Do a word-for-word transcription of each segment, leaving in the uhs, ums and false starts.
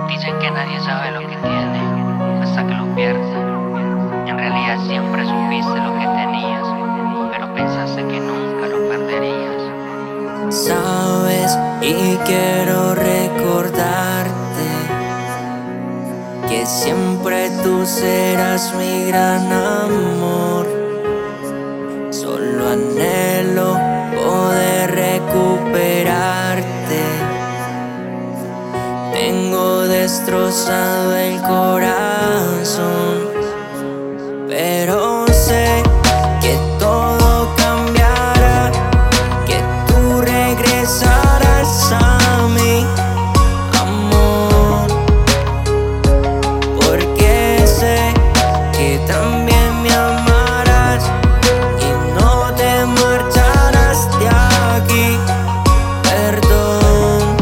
Dicen que nadie sabe lo que tiene hasta que lo pierde. En realidad siempre supiste lo que tenías, pero pensaste que nunca lo perderías. Sabes, y quiero recordarte que siempre tú serás mi gran amor. Solo anhelo poder recuperarte. Tengo destrozado el corazón, pero sé que todo cambiará, que tú regresarás a mí, amor, porque sé que también me amarás y no te marcharás de aquí. Perdón.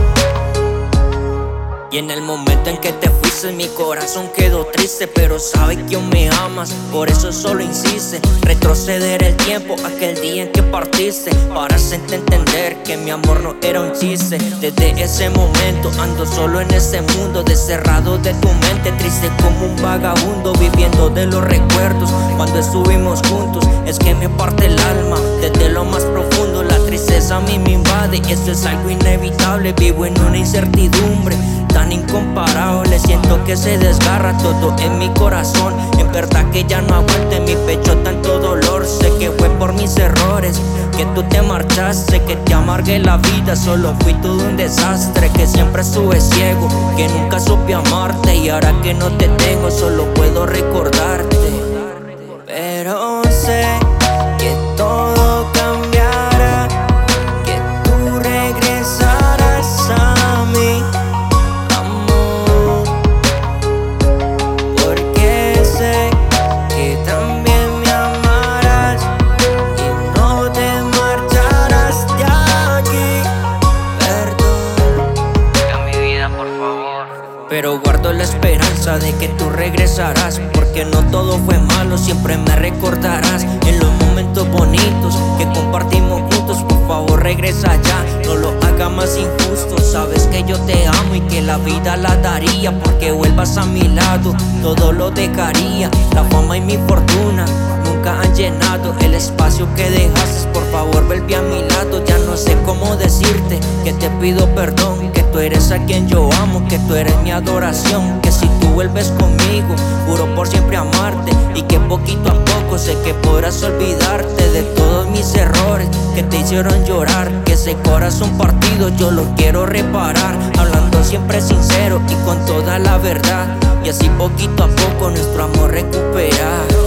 Y en el momento en que te fuiste mi corazón quedó triste, pero sabe que aún me amas, por eso solo insiste retroceder el tiempo aquel día en que partiste, para hacerte entender que mi amor no era un chiste. Desde ese momento ando solo en este mundo, desterrado de tu mente, triste como un vagabundo, viviendo de los recuerdos cuando estuvimos juntos. Es que me parte el alma desde lo más profundo, la tristeza a mí me invade y esto es algo inevitable. Vivo en una incertidumbre tan incomparable, siento que se desgarra todo en mi corazón. En verdad que ya no aguante en mi pecho tanto dolor. Sé que fue por mis errores que tú te marchaste, que te amargué la vida. Solo fui todo un desastre, que siempre estuve ciego, que nunca supe amarte. Y ahora que no te tengo solo puedo recordarte, pero sé que todo cambiará, que tú regresarás a mí, amor, porque sé que también me amarás y no te marcharás de aquí. Perdón. Llega mi vida, por favor. Pero guardo la esperanza de que tú regresarás, porque no todo fue malo, siempre me recordarás en los momentos bonitos que compartimos juntos. Por favor regresa ya, no lo haga más injusto. Sabes que yo te amo y que la vida la daría porque vuelvas a mi lado, todo lo dejaría. La fama y mi fortuna nunca han llenado el espacio que dejaste. Por favor vuelve a mi lado, ya no sé cómo decirte que te pido perdón, que tú eres a quien yo amo, que tú eres mi adoración, que si tú vuelves conmigo juro por siempre amarte, y que poquito a poco sé que podrás olvidarte de todos mis errores que te hicieron llorar, que ese corazón partido yo lo quiero reparar, hablando siempre sincero y con toda la verdad, y así poquito a poco nuestro amor recuperar.